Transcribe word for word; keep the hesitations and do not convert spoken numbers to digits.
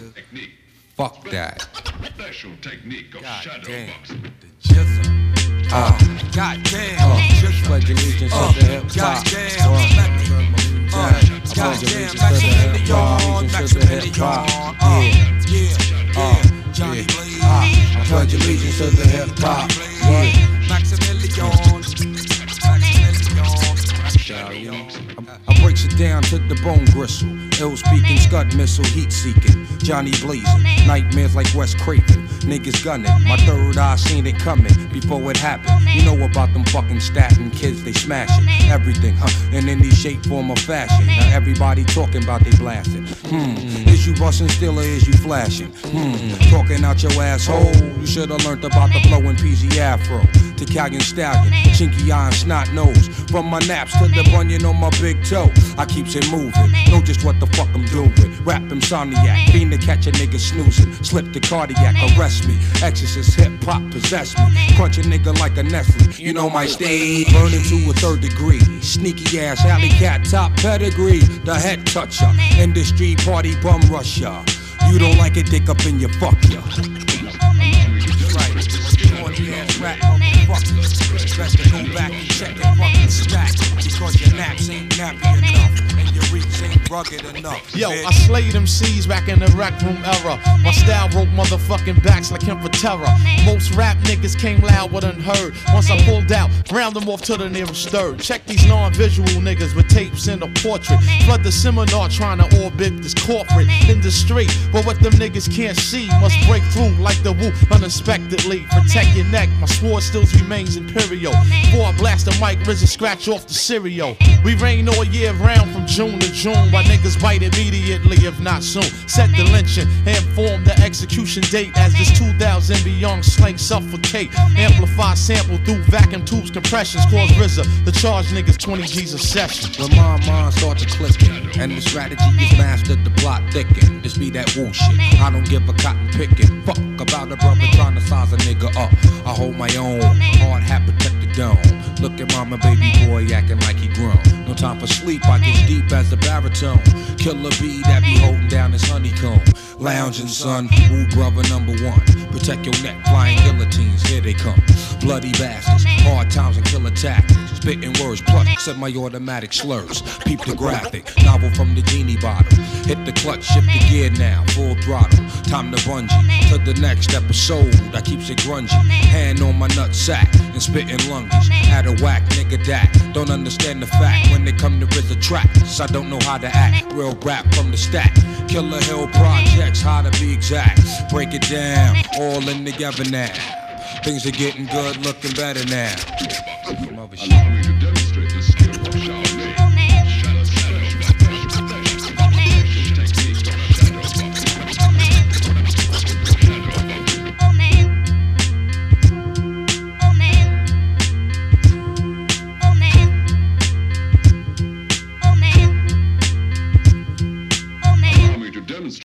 nigga. Fuck that. Special technique of shadow boxing. The jizzle. Uh, goddamn. Uh, just pledge allegiance to the hip hop. Goddamn. I pledge allegiance to the hip hop. Allegiance to the hip hop. Yeah, yeah, yeah. Johnny Blaze. I pledge allegiance to the hip hop. Yeah. Maximilian. I breaks it down to the bone gristle. Ill speaking, scud missile, heat seeking. Johnny blazing, nightmares like Wes Craven. Niggas gunning, my third eye seen it coming before it happened. You know about them fucking statin kids, they smashing everything, huh? And in any shape, form, or fashion. Now everybody talking about they blasting. Hmm, is you busting still or is you flashing? Hmm, talking out your asshole. You should've learned about the flowing P Z Afro. Italian stallion, chinky eye and snot nose. From my naps to the bunion on my big toe, I keeps it moving. Know just what the fuck I'm doing. Rap insomniac, fiend to catch a nigga snoozing. Slip the cardiac, arrest me. Exorcist hip hop possess me. Crunch a nigga like a Nestle. You know my stage, burning to a third degree. Sneaky ass alley cat, top pedigree. The head toucher, industry party bum rusher. You don't like it, dick up in your fuck ya. Ass rap, motherfuckers. Best to go back and check your fucking stack. Because your naps ain't nappy enough. And your reach ain't rugged enough. Yo, bitch. I slayed them C's back in the rec room era. My style broke motherfucking backs like him for terror. Most rap niggas came loud but unheard. Once I pulled out, ground them off to the nearest third. Check these non-visual niggas with tapes in a portrait. Flood the seminar trying to orbit this corporate industry. But what them niggas can't see must break through like the woo unexpectedly. Protect your neck, my sword still remains imperial. Before I blast the mic, R Z A scratch off the cereal. We rain all year round from June to June. While niggas bite immediately, if not soon. Set the lynching and inform the execution date. As this two thousand beyond slang suffocate. Amplify sample through vacuum tubes, compressions. Cause R Z A, the charge niggas twenty G's a session. When my mind starts to clicking and the strategy is mastered, the plot thicken. This be that woo shit, I don't give a cotton picking. Fuck about a brother trying to size a nigga up. I hold my own, hard hat protect the dome. Look at mama, baby boy acting like he grown. No time for sleep, I get deep as the baritone. Killer bee that be holding down his honeycomb. Lounging son, woo brother number one. Protect your neck, flying guillotines, here they come. Bloody bastards, hard times and killer tactics. Spitting words, plus semi-automatic slurs. Peep the graphic, novel from the genie bottle. Hit the clutch, shift the gear now, full throttle. Time to bungee, to the next episode. I keeps it grungy, hand on my nut sack and spitting lunges. At a whack, nigga that don't understand the fact. When they come to R Z A tracks, I don't know how to act. Real rap from the stack. Killer Hill projects, how to be exact. Break it down, all in together now. Things are getting good, looking better now. Some other shit.